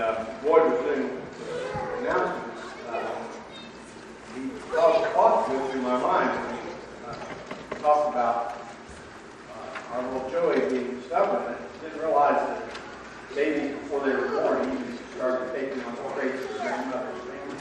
Boyd was doing announcements, he caused a thought to go through my mind when he talked about our little Joey being stubborn. I didn't realize that babies, before they were born, he started taking on traits of their grandmother's family.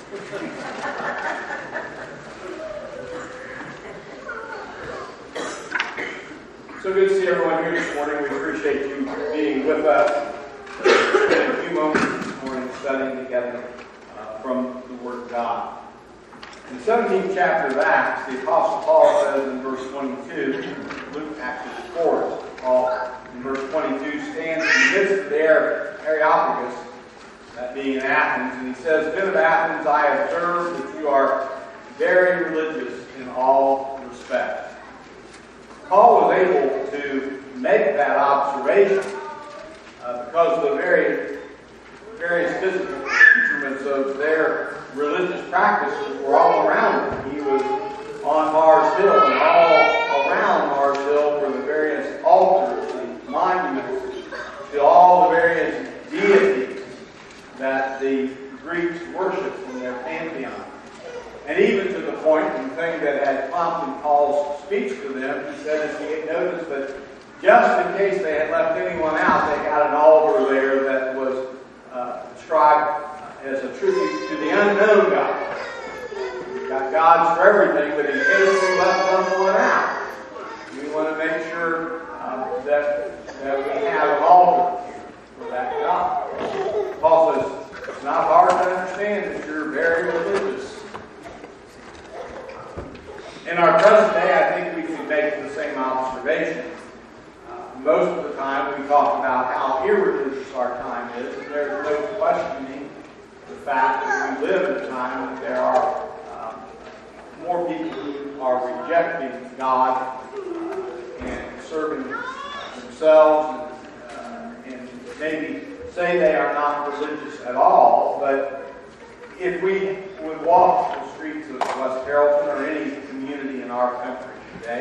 So good to see everyone here this morning. We appreciate you being with us. Spend a few moments this morning studying together from the Word of God. In the 17th chapter of Acts, the Apostle Paul says in verse 22, Luke actually records, Paul in verse 22 stands in the midst of the Areopagus, that being in Athens, and he says, "Men of Athens, I observe that you are very religious in all respects." Paul was able to make that observation because the various physical instruments of their religious practices were all around him. He was on Mars Hill, and all around Mars Hill were the various altars, the monuments, to all the various deities that the Greeks worshipped in their pantheon. And even to the point, and the thing that had prompted Paul's speech to them, he said as he had noticed that just in case they had left anyone out, they had an altar there that was described as a tribute to the unknown God. We've got gods for everything, but in case we left someone out, we want to make sure that we have an altar here for that God. Paul says, it's not hard to understand that you're very religious. In our present day, I think we can make the same observation. Most of the time, we talk about how irreligious our time is, and there's no questioning the fact that we live in a time that there are more people who are rejecting God and serving themselves and maybe say they are not religious at all. But if we would walk the streets of West Carrollton or any community in our country today,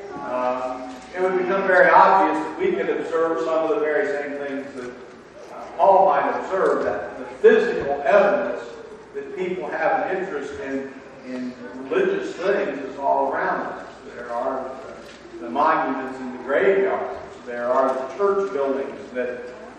it would become very obvious that we could observe some of the very same things that Paul might observe, that the physical evidence that people have an interest in religious things is all around us. There are the monuments in the graveyards. There are the church buildings that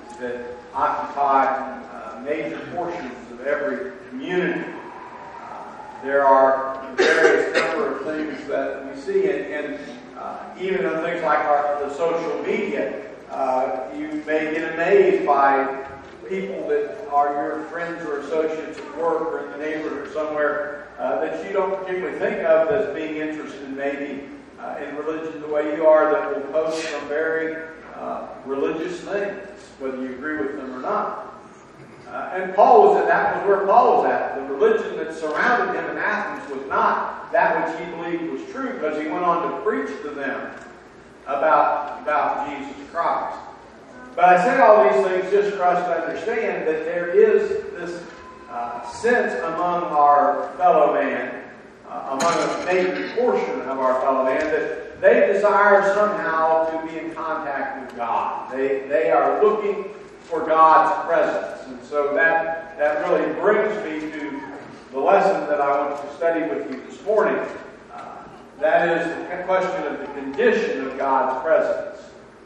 occupy major portions of every community. There are various number of things that we see, and even in things like the social media, you may get amazed by people that are your friends or associates at work or in the neighborhood or somewhere that you don't particularly think of as being interested maybe in religion the way you are, that will post some very religious things, whether you agree with them or not. And that was where Paul was at. The religion that surrounded him in Athens was not that which he believed was true, because he went on to preach to them about Jesus Christ. But I say all these things just for us to understand that there is this sense among our fellow man, among a major portion of our fellow man, that they desire somehow to be in contact with God. They are looking for God's presence. And so that really brings me to the lesson that I want to study with you this morning. That is the question of the condition of God's presence.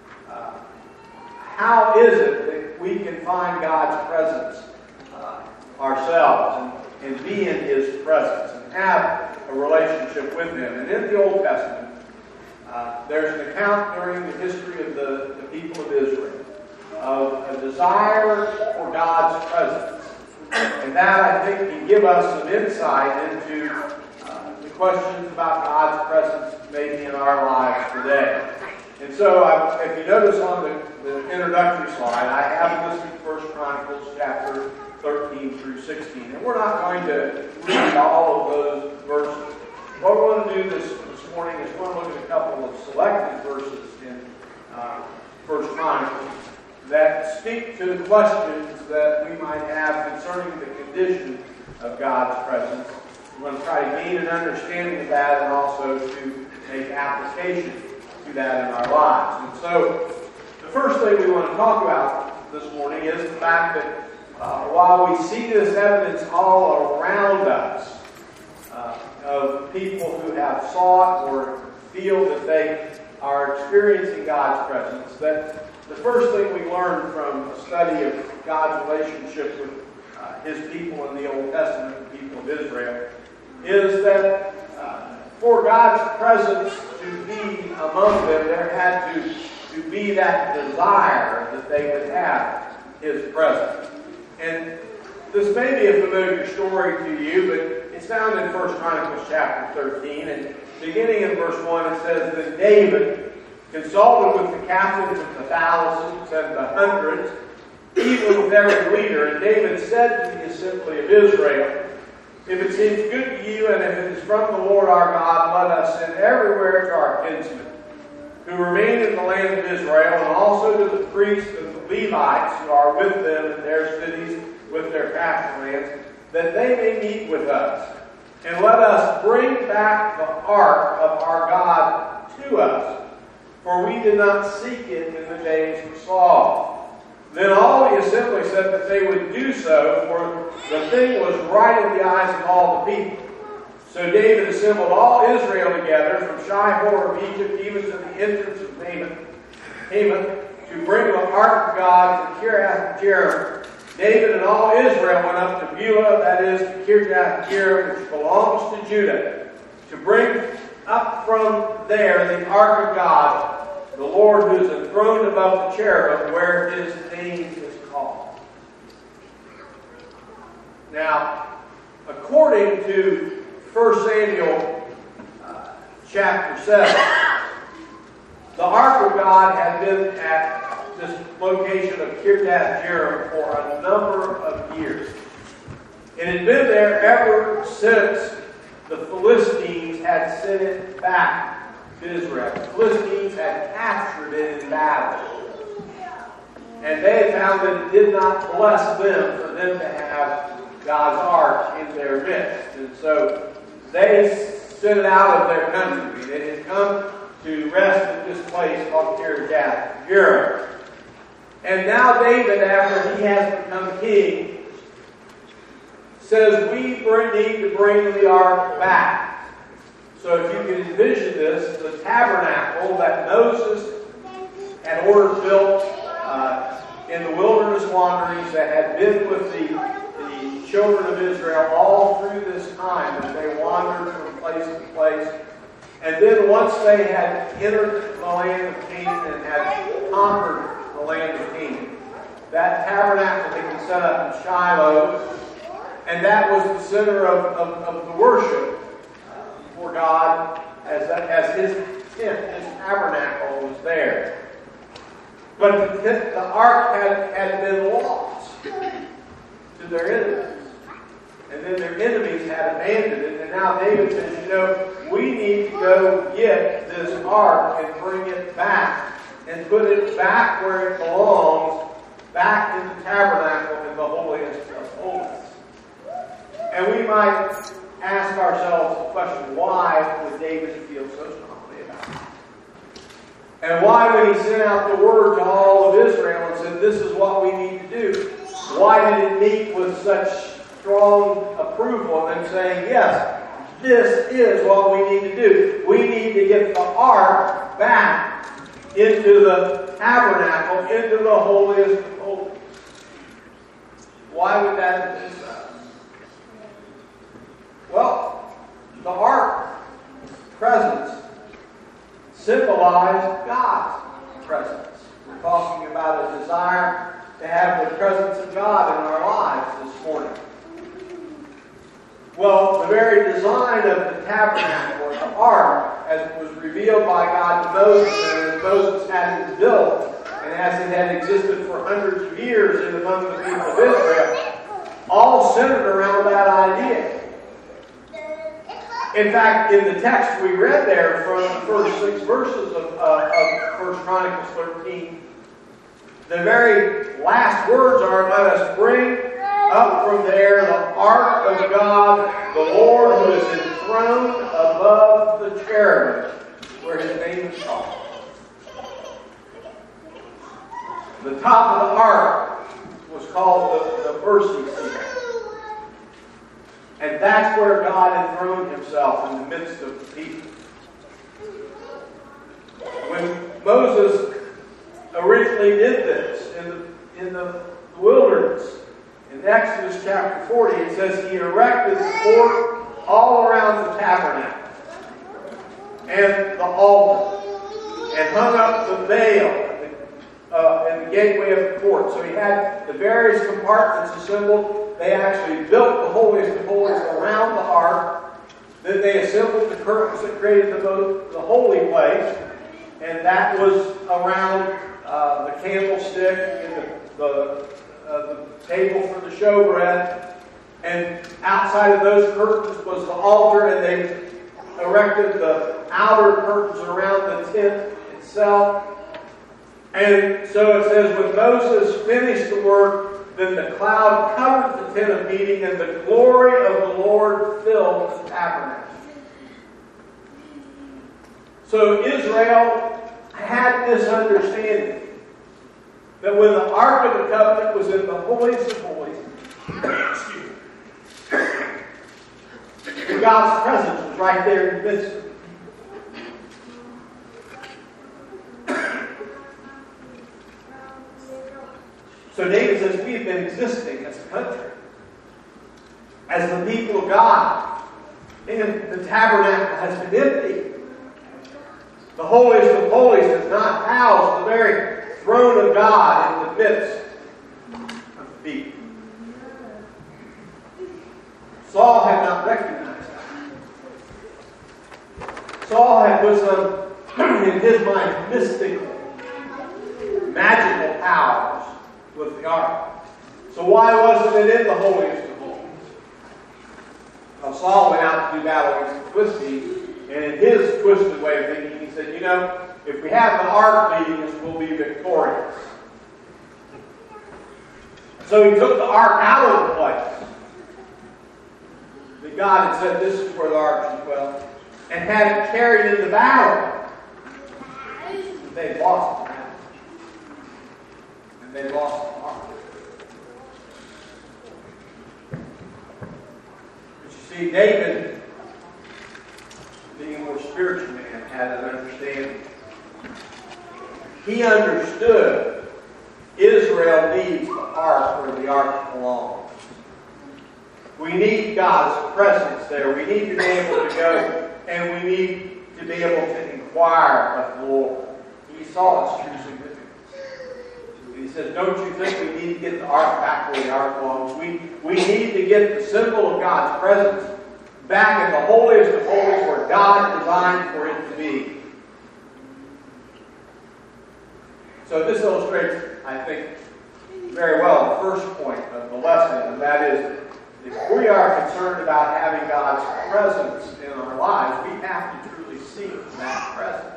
How is it that we can find God's presence ourselves and be in His presence and have a relationship with Him? And in the Old Testament, there's an account during the history of the people of Israel of a desire for God's presence. And that, I think, can give us some insight into the questions about God's presence maybe in our lives today. And so, if you notice on the introductory slide, I have listed 1 Chronicles chapter 13 through 16. And we're not going to read all of those verses. What we're going to do this morning is we're going to look at a couple of selected verses in 1 Chronicles that speak to the questions that we might have concerning the condition of God's presence. We're going to try to gain an understanding of that and also to make application to that in our lives. And so, the first thing we want to talk about this morning is the fact that while we see this evidence all around us of people who have sought or feel that they are experiencing God's presence, that the first thing we learn from a study of God's relationship with His people in the Old Testament, the people of Israel, is that for God's presence to be among them, there had to be that desire that they would have His presence. And this may be a familiar story to you, but it's found in 1 Chronicles chapter 13. And beginning in verse 1, it says that David consulted with the captains of the thousands and the hundreds, even with every leader. And David said to the assembly of Israel, "If it seems good to you, and if it is from the Lord our God, let us send everywhere to our kinsmen, who remain in the land of Israel, and also to the priests and the Levites who are with them in their cities with their pasture lands, that they may meet with us. And let us bring back the ark of our God to us, for we did not seek it in the days of Saul." Then all the assembly said that they would do so, for the thing was right in the eyes of all the people. So David assembled all Israel together, from Shihor of Egypt even to the entrance of Hamath, to bring the ark of God to Kiriath-Jearim. David and all Israel went up to Beulah, that is, to Kiriath-Jearim, which belongs to Judah, to bring up from there the ark of God, the Lord who is enthroned above the cherubim, where His name is called. Now, according to 1 Samuel chapter 7, the ark of God had been at this location of Kiriath-Jearim for a number of years. It had been there ever since the Philistines had sent it back to Israel. The Philistines had captured it in battle. And they found that it did not bless them for them to have God's ark in their midst. And so they sent it out of their country. It had come to rest at this place called Kiriath-Jearim. And now David, after he has become king, says we need to bring the ark back. So if you can envision this, the tabernacle that Moses had ordered built in the wilderness wanderings that had been with the children of Israel all through this time as they wandered from place to place. And then once they had entered the land of Canaan and had conquered the land of Canaan, that tabernacle had been set up in Shiloh, and that was the center of the worship for God as His tent, His tabernacle was there. But the ark had been lost to their enemies. And then their enemies had abandoned it. And now David says, we need to go get this ark and bring it back and put it back where it belongs, back in the tabernacle in the holiest of holies. And we might ask ourselves the question, why would David feel so strongly about it? And why, when he sent out the word to all of Israel and said, this is what we need to do, why did it meet with such strong approval and saying, yes, this is what we need to do. We need to get the ark back into the tabernacle, into the holiest of holies. Why would that be so? Well, the ark presence symbolized God's presence. We're talking about a desire to have the presence of God in our lives this morning. Well, the very design of the tabernacle, or the ark, as it was revealed by God to Moses, and as Moses had it built, and as it had existed for hundreds of years in among the people of Israel, all centered around that idea. In fact, in the text we read there from the first 6 verses of 1 Chronicles 13, the very last words are, let us bring up from there the ark of God, the Lord who is enthroned above the cherubim, where His name is called. The top of the ark was called the mercy seat. And that's where God enthroned himself in the midst of the people. When Moses originally did this in the wilderness, in Exodus chapter 40, it says he erected the fort all around the tabernacle and the altar, and hung up the veil in the gateway of the court. So he had the various compartments assembled. They actually built the holiest of holies around the ark. Then they assembled the curtains that created the holy place, and that was around the candlestick and the table for the showbread. And outside of those curtains was the altar, and they erected the outer curtains around the tent itself. And so it says, when Moses finished the work, then the cloud covered the tent of meeting, and the glory of the Lord filled the tabernacle. So Israel had this understanding that when the Ark of the Covenant was in the holiest of holies, God's presence was right there in the midst of it. So David says, we have been existing as a country, as the people of God, and the tabernacle has been empty. The holiest of holies has not housed the very throne of God in the midst of the people. Saul had not recognized that. Saul had put some, in his mind, mystical, magical powers with the ark. So why wasn't it in the holiest of holies? Well, Saul went out to do battle against the Philistines, and in his twisted way of thinking, he said, if we have the ark leading us, we'll be victorious. So he took the ark out of the place that God had said, this is where the ark should dwell, and had it carried into battle. They had lost the battle. And they lost the ark. But you see, David, being a more spiritual man, had an understanding. He understood Israel needs the ark where the ark belongs. We need God's presence there. We need to be able to go, and we need to be able to inquire of the Lord. He saw its true significance. And he says, don't you think we need to get the ark back where the ark belongs? We need to get the symbol of God's presence back in the holiest of holies where God designed for it to be. So this illustrates, I think, very well the first point of the lesson, and that is, if we are concerned about having God's presence in our lives, we have to truly seek that presence.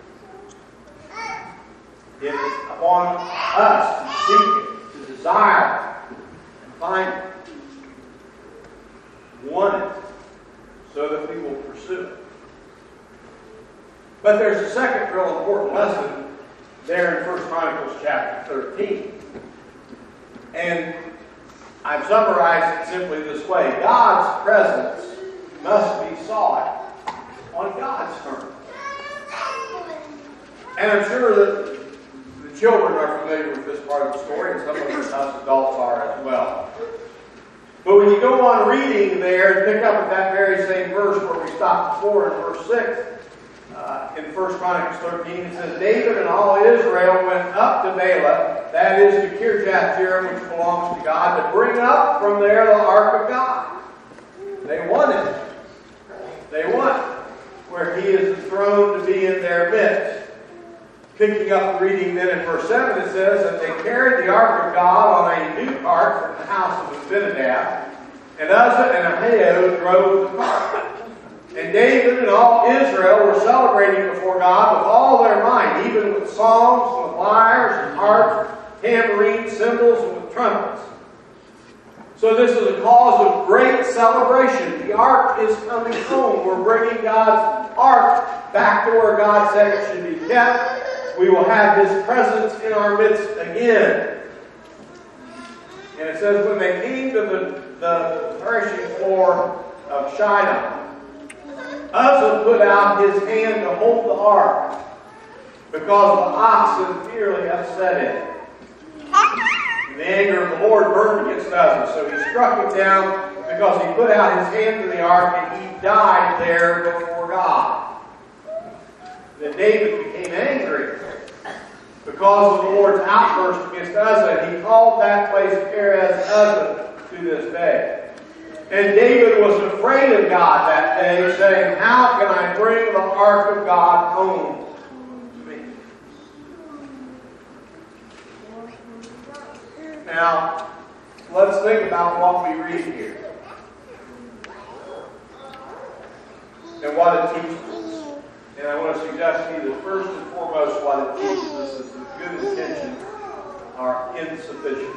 It is upon us to seek it, to desire it, and find it, want it, so that we will pursue it. But there's a second real important lesson there in 1 Chronicles chapter 13. And I've summarized it simply this way. God's presence must be sought on God's terms. And I'm sure that the children are familiar with this part of the story, and some of us adults are as well. But when you go on reading there and pick up at that very same verse where we stopped before in verse 6, in 1 Chronicles 13, it says, David and all Israel went up to Baalah, that is to Kirjath Jearim, which belongs to God, to bring up from there the ark of God. They wanted it. They want where he is enthroned to be in their midst. Picking up reading then in verse 7, it says that they carried the ark of God on a new cart from the house of Abinadab, and Uzzah and Ahio drove the cart. And David and all Israel were celebrating before God with all their might, even with songs, with lyres and harps, tambourines, cymbals, and with trumpets. So this is a cause of great celebration. The ark is coming home. We're bringing God's ark back to where God said it should be kept. We will have His presence in our midst again. And it says, when they came to the threshing floor of Shinar, Uzzah put out his hand to hold the ark, because the oxen nearly upset it. And the anger of the Lord burned against Uzzah, so he struck him down because he put out his hand to the ark, and he died there before God. Then David became angry because of the Lord's outburst against Uzzah, and he called that place Perez Uzzah to this day. And David was afraid of God that day, saying, how can I bring the ark of God home to me? Now, let's think about what we read here and what it teaches us. And I want to suggest to you that first and foremost, what it teaches us is that good intentions are insufficient.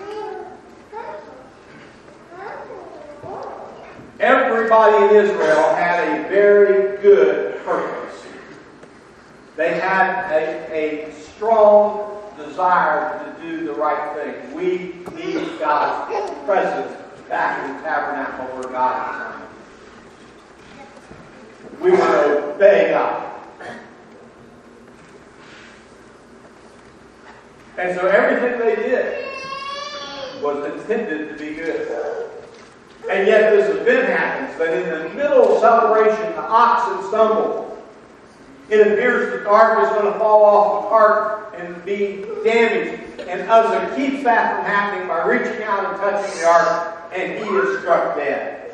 Everybody in Israel had a very good purpose. They had a strong desire to do the right thing. We need God's presence back in the tabernacle where God is. We want to obey God. And so everything they did was intended to be good. And yet this event happens that in the middle of celebration, the oxen stumble. It appears that the ark is going to fall off the cart and be damaged. And Uzzah keeps that from happening by reaching out and touching the ark, and he is struck dead.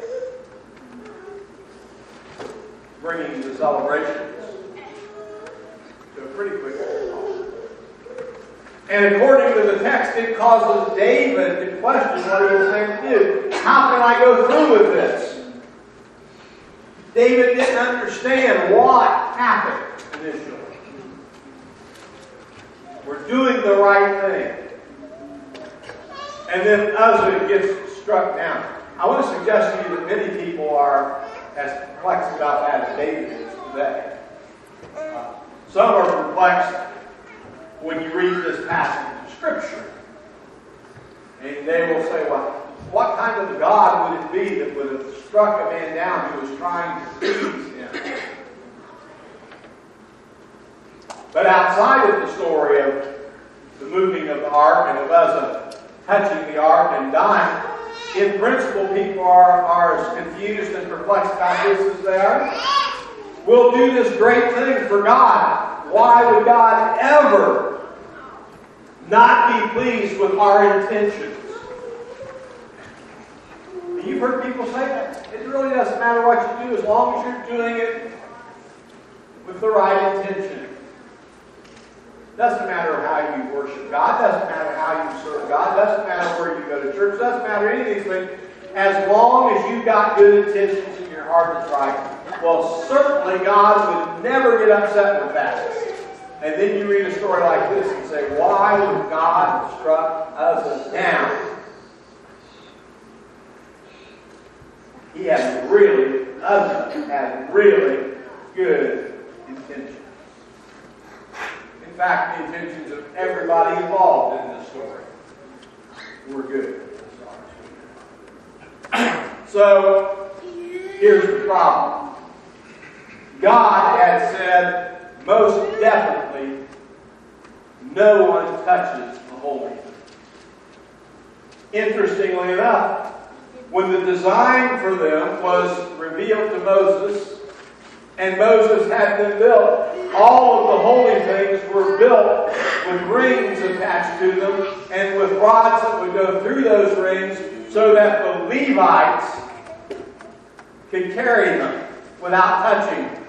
Bringing the celebrations to a pretty quick halt. And according to the text, it causes David to question what he was going to do. How can I go through with this? David didn't understand what happened initially. We're doing the right thing. And then Uzzah gets struck down. I want to suggest to you that many people are as perplexed about that as David is today. Some are perplexed when you read this passage of Scripture. And they will say, well, what kind of God would it be that would have struck a man down who was trying to please him? But outside of the story of the moving of the ark and of Uzzah touching the ark and dying, in principle people are as confused and perplexed about this as they are. We'll do this great thing for God. Why would God ever not be pleased with our intentions? You've heard people say that. It really doesn't matter what you do as long as you're doing it with the right intention. Doesn't matter how you worship God. Doesn't matter how you serve God. Doesn't matter where you go to church. Doesn't matter any of these things. As long as you've got good intentions and your heart is right. Well, certainly God would never get upset with that. And then you read a story like this and say, why would God have struck Uzzah down? Uzzah had really good intentions. In fact, the intentions of everybody involved in this story were good. So, here's the problem. God had said, most definitely, no one touches the holy. Interestingly enough, when the design for them was revealed to Moses, and Moses had them built, all of the holy things were built with rings attached to them, and with rods that would go through those rings, so that the Levites could carry them without touching them.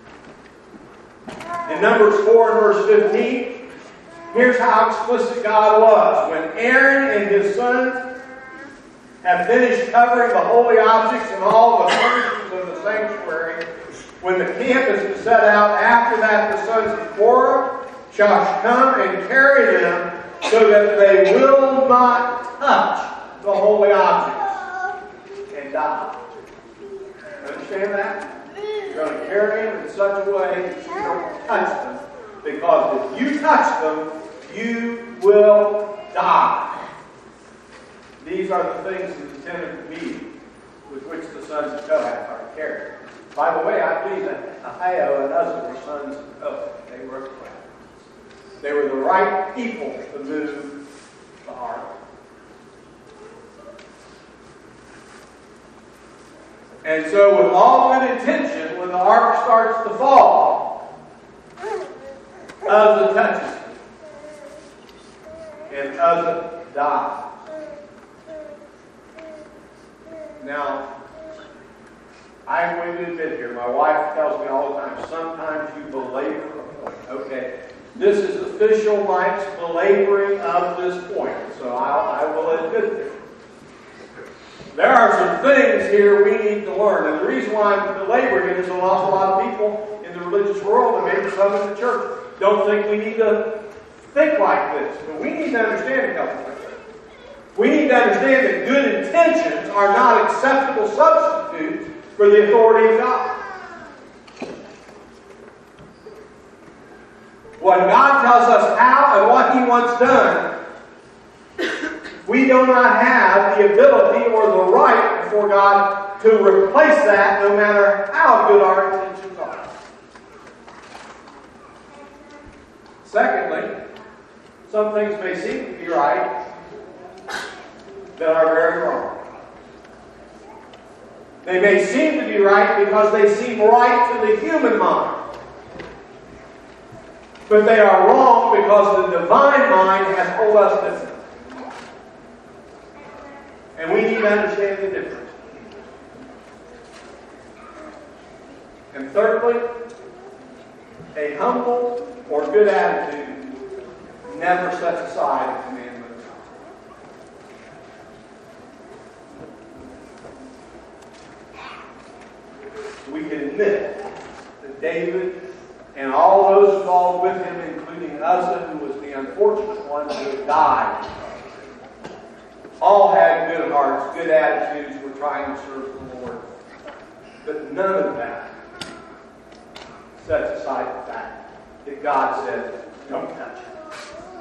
In Numbers 4 and verse 15, here's how explicit God was. When Aaron and his sons have finished covering the holy objects and all the furnishings of the sanctuary, when the camp is to set out, after that the sons of Korah shall come and carry them, so that they will not touch the holy objects and die. Understand that? You're going to carry them in such a way that you don't touch them, because if you touch them, you will die. These are the things that intended to be with which the sons of Kohath are to carry. By the way, I believe that Ahio and Uzzah were sons of Kohath. They were the right people to move the ark. And so with all good intention, when the ark starts to fall, Uzzah touches it. And Uzzah dies. Now, I'm going to admit here, my wife tells me all the time, sometimes you belabor a point. Okay, this is official Mike's belaboring of this point, so I will admit it. There are some things here we need to learn, and the reason why I'm belaboring it is an awful lot of people in the religious world, and maybe some in the church, don't think we need to think like this. But we need to understand a couple things. We need to understand that good intentions are not acceptable substitutes for the authority of God. When God tells us how and what He wants done, we do not have the ability or the right before God to replace that, no matter how good our intentions are. Secondly, some things may seem to be right that are very wrong. They may seem to be right because they seem right to the human mind. But they are wrong because the divine mind has told us different. And we need to understand the difference. And thirdly, a humble or good attitude never sets aside a commandment of God. We can admit that David and all those involved with him, including Uzzah, who was the unfortunate one who died, all had good hearts, good attitudes, were trying to serve the Lord. But none of that sets aside the fact that God said, don't touch it.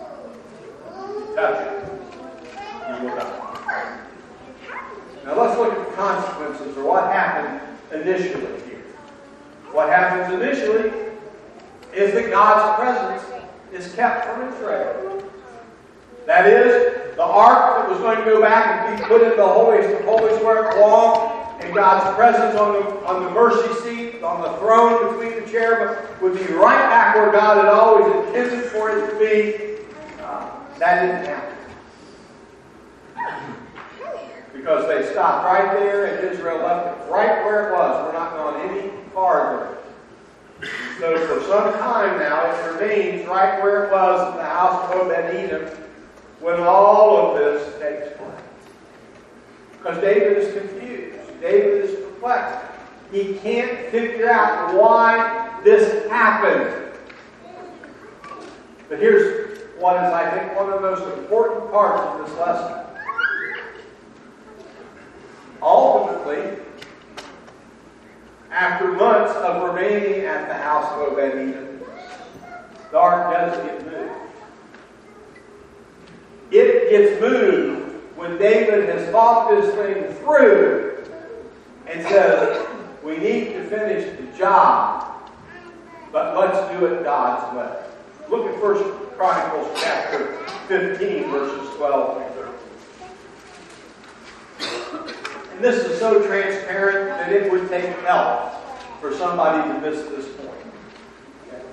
Touch it, you will die. Now let's look at the consequences, or what happened initially here. What happens initially is that God's presence is kept from Israel. That is, the ark that was going to go back and be put in the holiest of holies where it belonged, and God's presence on the mercy seat, on the throne between the cherubim, would be right back where God had always intended for it to be. That didn't happen. Because they stopped right there, and Israel left it right where it was. We're not going any farther. So for some time now, it remains right where it was in the house of Obed-Edom when all of this takes place. Because David is confused. David is perplexed. He can't figure out why this happened. But here's what is, I think, one of the most important parts of this lesson. Ultimately, after months of remaining at the house of Obed-Edom, the ark does get moved. It gets moved when David has thought this thing through and says, we need to finish the job, but let's do it God's way. Look at 1 Chronicles chapter 15, verses 12 through 13. And this is so transparent that it would take help for somebody to miss this point. Okay.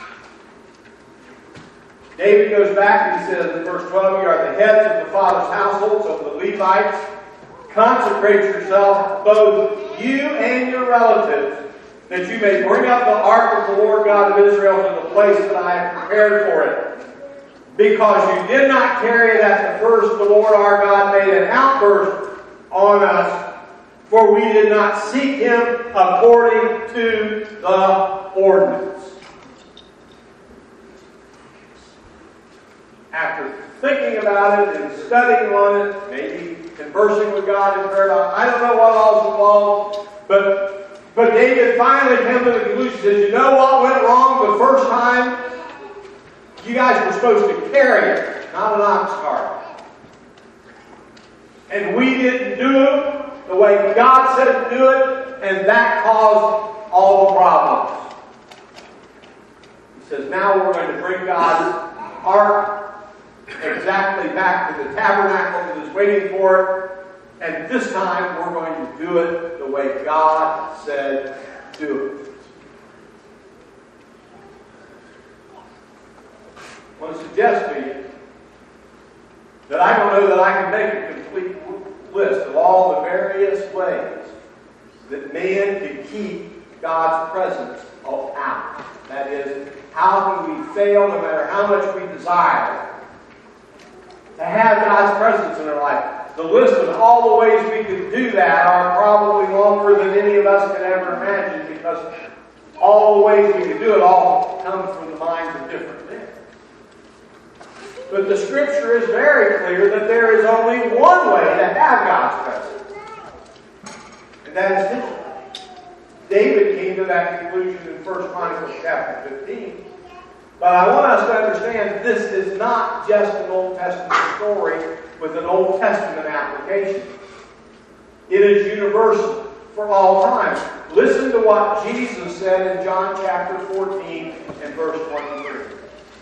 David goes back and he says in verse 12, you are the heads of the father's households of the Levites. Consecrate yourself, both you and your relatives, that you may bring up the ark of the Lord God of Israel to the place that I have prepared for it. Because you did not carry it at the first, the Lord our God made an outburst on us, for we did not seek Him according to the ordinance. After thinking about it and studying on it, maybe conversing with God in prayer, I don't know what all's involved, but David finally came to the conclusion, he says, you know what went wrong the first time? You guys were supposed to carry it, not an ox cart. And we didn't do it the way God said to do it, and that caused all the problems. He says, now we're going to bring God's ark exactly back to the tabernacle that is waiting for it. And this time we're going to do it the way God said do it. I want to suggest to you that I don't know that I can make a complete list of all the various ways that man can keep God's presence out. That is, how can we fail, no matter how much we desire, to have God's presence in our life? The list of all the ways we could do that are probably longer than any of us could ever imagine, because all the ways we could do it all come from the minds of different men. But the Scripture is very clear that there is only one way to have God's presence. And that is His way. David came to that conclusion in 1 Chronicles chapter 15. But I want us to understand this is not just an Old Testament story with an Old Testament application. It is universal for all time. Listen to what Jesus said in John chapter 14 and verse 23.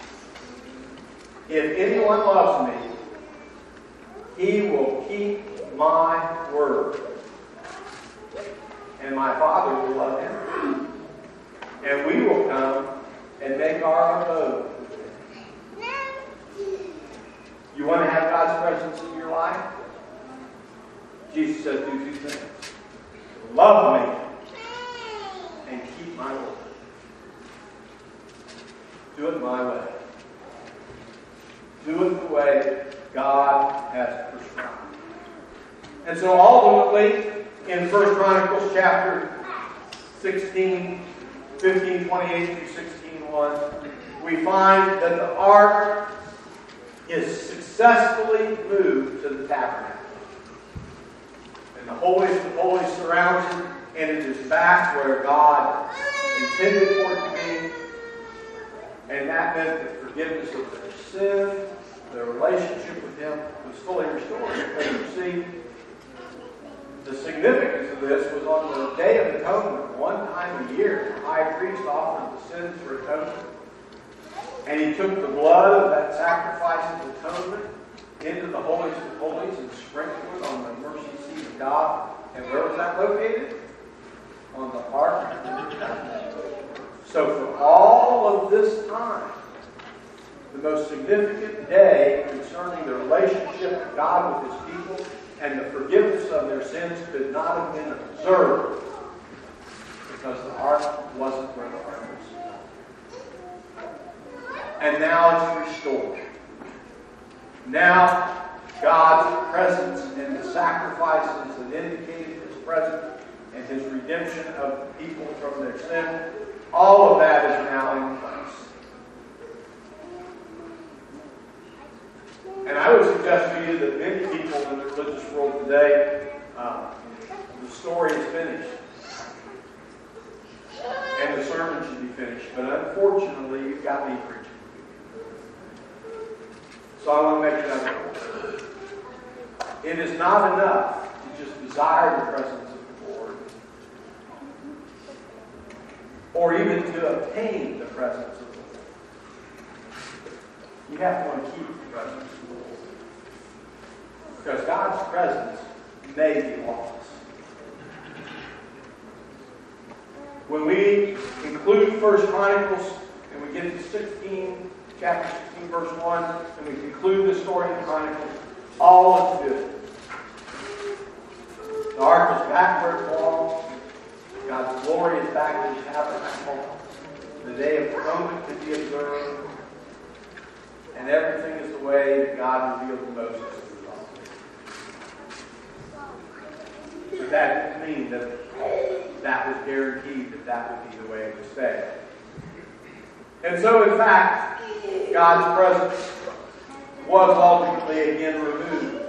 If anyone loves me, he will keep my word. And my Father will love him. And we will come and make our abode with him. You want to have God's presence in your life? Jesus says, do two things. Love me and keep my word. Do it my way. Do it the way God has prescribed. And so ultimately, in 1 Chronicles chapter 16, 15, 28 through 16:1, we find that the ark is successfully moved to the tabernacle. And the holiest of holies surrounds it, and it is back where God intended for it to be. And that meant that forgiveness of their sin, their relationship with Him, was fully restored. Because you see, the significance of this was on the Day of Atonement, one time a year, the high priest offered the sins for atonement. And he took the blood of that sacrifice of atonement into the holiest of holies and sprinkled it on the mercy seat of God. And where was that located? On the ark. So for all of this time, the most significant day concerning the relationship of God with His people and the forgiveness of their sins could not have been observed because the ark wasn't where the ark was. And now it's restored. Now God's presence and the sacrifices that indicated His presence and His redemption of the people from their sin, all of that is now in place. And I would suggest to you that many people in the religious world today, the story is finished. And the sermon should be finished. But unfortunately, you've got me preaching. So I want to make that clear. It is not enough to just desire the presence of the Lord, or even to obtain the presence of the Lord. You have to want to keep the presence of the Lord. Because God's presence may be lost. When we conclude 1 Chronicles and we get to chapter 16, verse 1, and we conclude the story in Chronicles, all is good. The ark is back where it belongs. God's glory is back in His tabernacle. The Day of Atonement can be observed. And everything is the way that God revealed to Moses. But that didn't mean that that was guaranteed that would be the way it would stay. And so, in fact, God's presence was ultimately again removed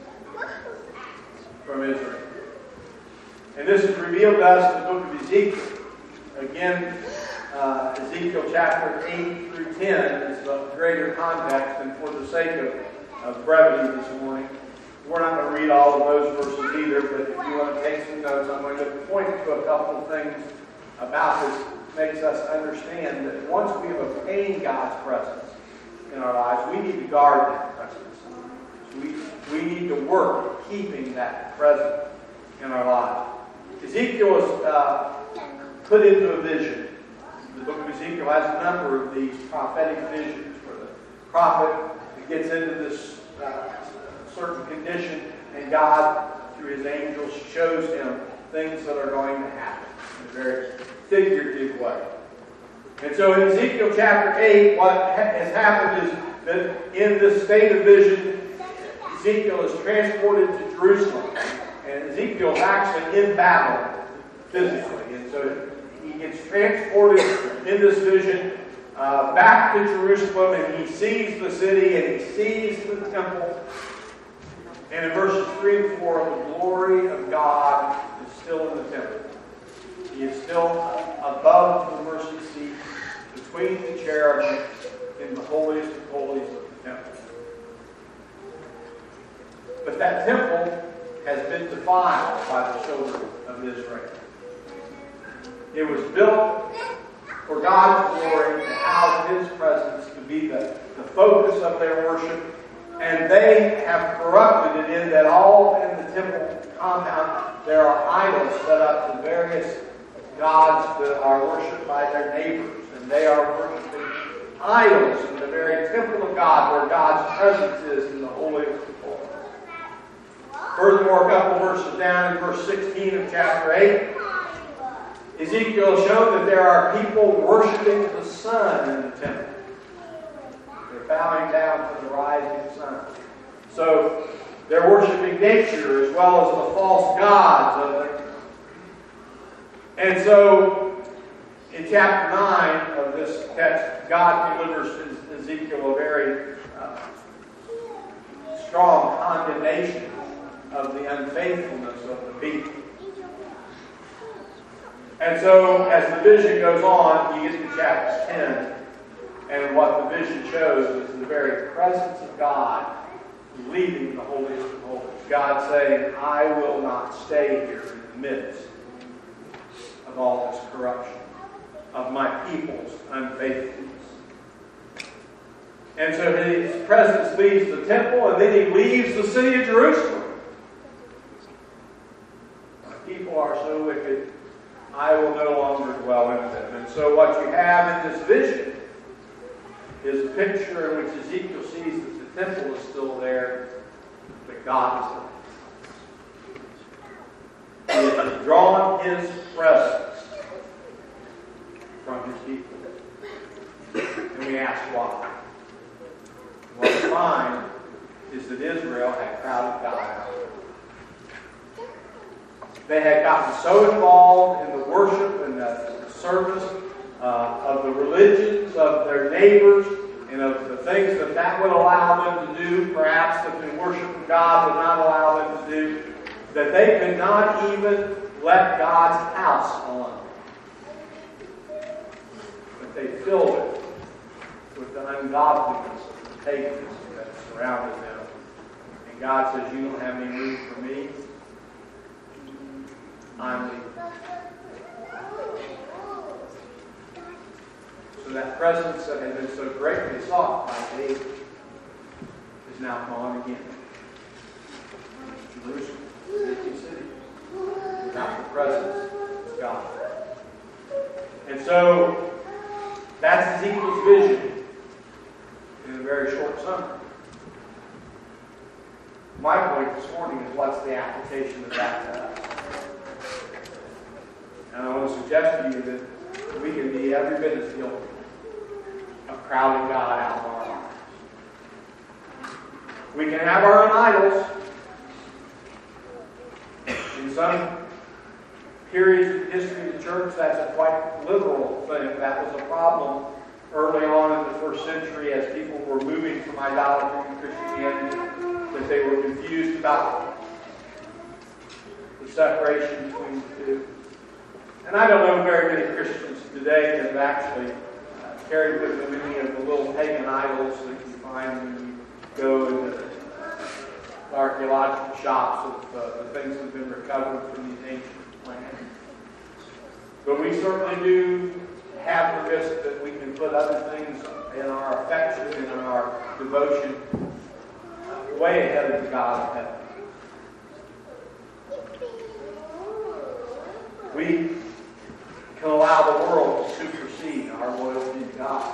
from Israel. And this is revealed to us in the book of Ezekiel. Again, Ezekiel chapter 8 through 10 is the greater context, and for the sake of brevity this morning, We're not going to read all of those verses either, but if you want to take some notes, I'm going to point to a couple of things about this that makes us understand that once we have obtained God's presence in our lives, we need to guard that presence. We need to work at keeping that presence in our lives. Ezekiel was put into a vision. The book of Ezekiel has a number of these prophetic visions where the prophet gets into this certain condition, and God, through his angels, shows him things that are going to happen in a very figurative way. And so in Ezekiel chapter 8, what has happened is that in this state of vision, Ezekiel is transported to Jerusalem. And Ezekiel is actually in battle physically. And so he gets transported in this vision back to Jerusalem, and he sees the city and he sees the temple. And in verses 3 and 4, the glory of God is still in the temple. He is still above the mercy seat, between the cherubim, in the holiest of holies of the temple. But that temple has been defiled by the children of Israel. It was built for God's glory, to house His presence, to be the focus of their worship. And they have corrupted it in that all in the temple compound there are idols set up to various gods that are worshipped by their neighbors. And they are worshiping idols in the very temple of God, where God's presence is in the Holy of Holies. Furthermore, a couple verses down in verse 16 of chapter 8, Ezekiel has shown that there are people worshiping the sun in the temple. They're bowing down to the rising sun. So they're worshiping nature as well as the false gods. And so in chapter 9 of this text, God delivers Ezekiel a very strong condemnation of the unfaithfulness of the people. And so, as the vision goes on, you get to chapter 10, and what the vision shows is the very presence of God leaving the holiest of holies. God saying, I will not stay here in the midst of all this corruption, of my people's unfaithfulness. And so his presence leaves the temple, and then he leaves the city of Jerusalem. My people are so wicked, I will no longer dwell in them. And so what you have in this vision is a picture in which Ezekiel sees that the temple is still there, but God is there. He has drawn His presence from His people. And we ask why. What we find is that Israel had crowded God out. They had gotten so involved in the worship and the service of the religions of their neighbors and of the things that would allow them to do, perhaps that the worship of God would not allow them to do, that they could not even let God's house alone. But they filled it with the ungodliness of the pagans that surrounded them. And God says, you don't have any room for me. I'm leaving. So that presence that had been so greatly sought by David is now gone again. Jerusalem, the city, without the presence of God. And so that's Ezekiel's vision in a very short summary. My point this morning is, what's the application of that to us? And I want to suggest to you that we can be every bit as guilty of crowding God out of our lives. We can have our own idols. In some periods of history of the church, that's a quite literal thing. That was a problem early on in the first century as people were moving from idolatry to Christianity, that they were confused about the separation between the two. And I don't know very many Christians today that have actually carried with them any of the little pagan idols that you find when you go into archaeological shops of the things that have been recovered from these ancient plants. But we certainly do have the risk that we can put other things in our affection and in our devotion way ahead of the God of heaven. We can allow the world to supersede our loyalty to God.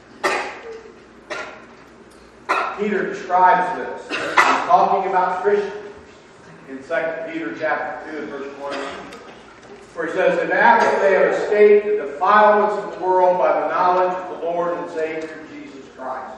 Peter describes this. He's talking about Christians in 2 Peter chapter 2 and verse 1, where he says, "And after they have escaped the defilements of the world by the knowledge of the Lord and Savior Jesus Christ."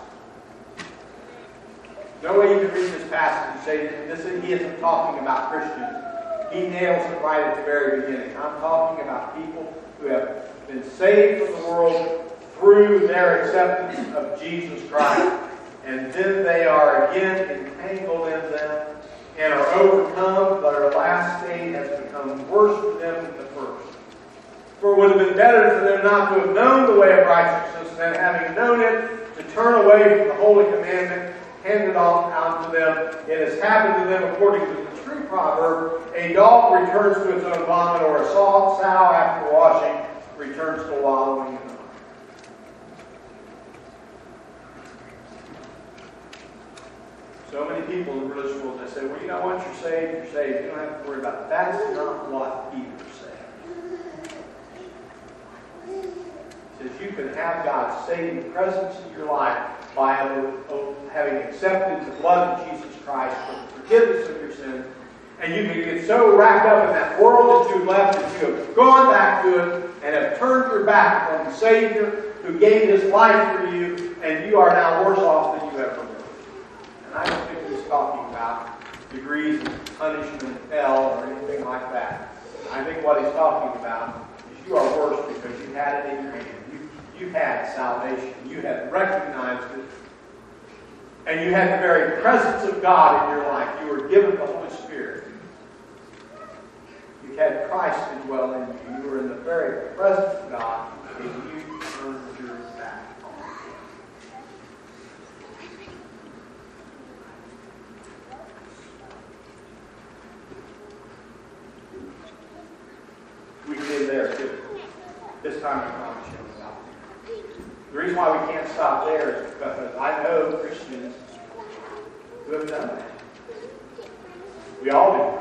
No way you can read this passage and say he isn't talking about Christians. He nails it right at the very beginning. I'm talking about people who have been saved from the world through their acceptance of Jesus Christ. And then they are again entangled in them and are overcome, but our last state has become worse for them than the first. For it would have been better for them not to have known the way of righteousness than, having known it, to turn away from the holy commandment handed on to them. It has happened to them according to the true proverb, "A dog returns to its own vomit, or a sow after washing returns to wallowing in the mud." So many people in the religious world, they say, well, you know, once you're saved, you're saved. You don't have to worry about it. That's not what Peter said. He says you can have God's saving presence in your life by having accepted the blood of Jesus Christ for the forgiveness of your sins. And you can get so wrapped up in that world that you've left that you have gone back to it and have turned your back on the Savior who gave His life for you, and you are now worse off than you ever were. And I don't think He's talking about degrees of punishment in hell or anything like that. I think what He's talking about is you are worse because you had it in your hand. You had salvation. You had recognized it. And you had the very presence of God in your life. You were given the Holy Spirit. You had Christ indwell in you. You were in the very presence of God, and you turned your back on Him. We can end there too. This time I promise you. The reason why we can't stop there is because I know Christians who have done that. We all do.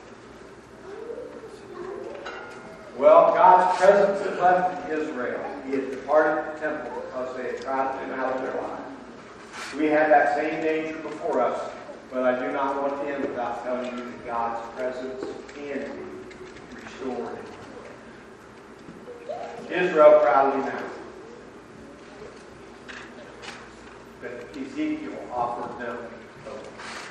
Well, God's presence had left Israel. He had departed the temple because they had tried to do out of their lives. We have that same danger before us, but I do not want to end without telling you that God's presence can be restored. Israel proudly announced that Ezekiel offered them hope.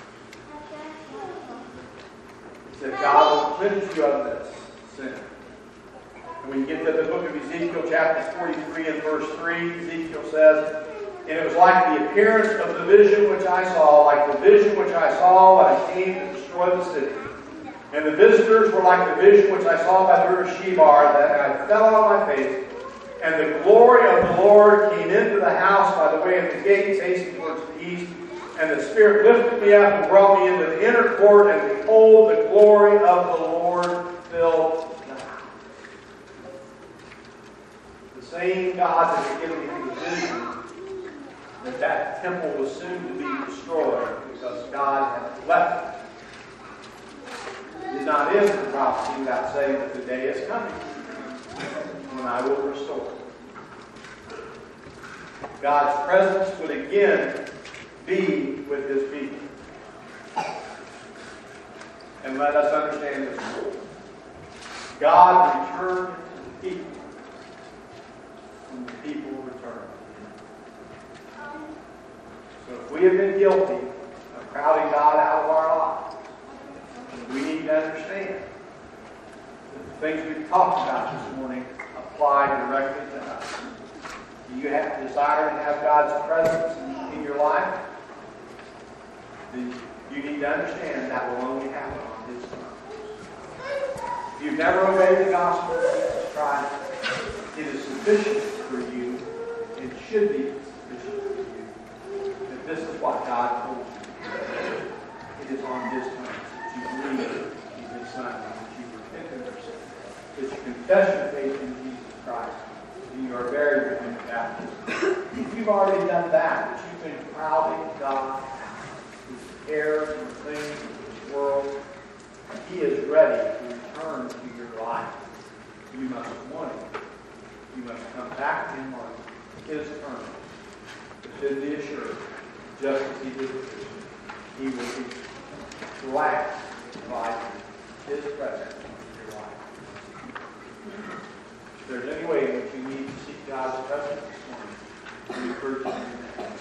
He said, God will cleanse you of this sin. And when you get to the book of Ezekiel, chapter 43 and verse 3, Ezekiel says, "And it was like the appearance of the vision which I saw, like the vision which I saw when I came to destroy the city. And the visitors were like the vision which I saw by the river Shebar, that I fell on my face. And the glory of the Lord came into the house by the way of the gate facing towards the east. And the Spirit lifted me up and brought me into the inner court, and behold, the glory of the Lord filled the house." The same God that had given me the vision that temple was soon to be destroyed because God had left it, did not end the prophecy without saying that the day is coming when I will restore it. God's presence would again be with His people. And let us understand this. God returned to the people when the people returned. So if we have been guilty of crowding God out of our lives, we need to understand that the things we've talked about this morning apply directly to us. Do you have a desire to have God's presence in your life? Then you need to understand that will only happen on His terms. If you've never obeyed the gospel of Jesus Christ, it is sufficient for you. It should be sufficient for you. That this is what God told you. It is on confess your faith in Jesus Christ, and you are buried with him in baptism. If you've already done that, that you've been crowding God, His cares and things of this world, He is ready to return to your life. You must want it. You must come back to Him on His terms. But then be assured, just as He did with Christians, He will be glad to provide His presence in your life. If there's any way in which you need to seek God's presence this morning, we encourage you to do that.